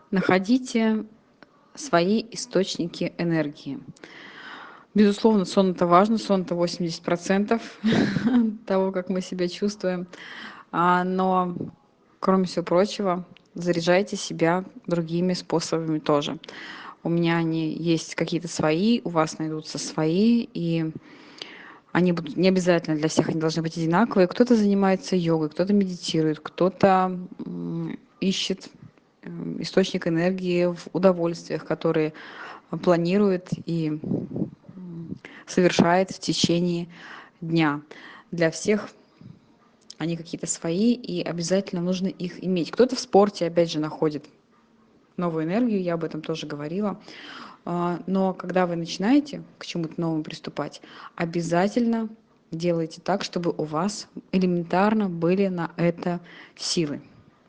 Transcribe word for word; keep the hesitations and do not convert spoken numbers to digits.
Находите свои источники энергии. Безусловно, сон- это важно. Сон- это восемьдесят процентов того, как мы себя чувствуем. А, но, кроме всего прочего, заряжайте себя другими способами тоже. У меня они есть какие-то свои, у вас найдутся свои, и они будут не обязательно для всех, они должны быть одинаковые. Кто-то занимается йогой, кто-то медитирует, кто-то м, ищет м, источник энергии в удовольствиях, которые планирует и м, совершает в течение дня. Для всех они какие-то свои, и обязательно нужно их иметь. Кто-то в спорте, опять же, находит новую энергию, я об этом тоже говорила. А, Но когда вы начинаете к чему-то новому приступать, обязательно делайте так, чтобы у вас элементарно были на это силы.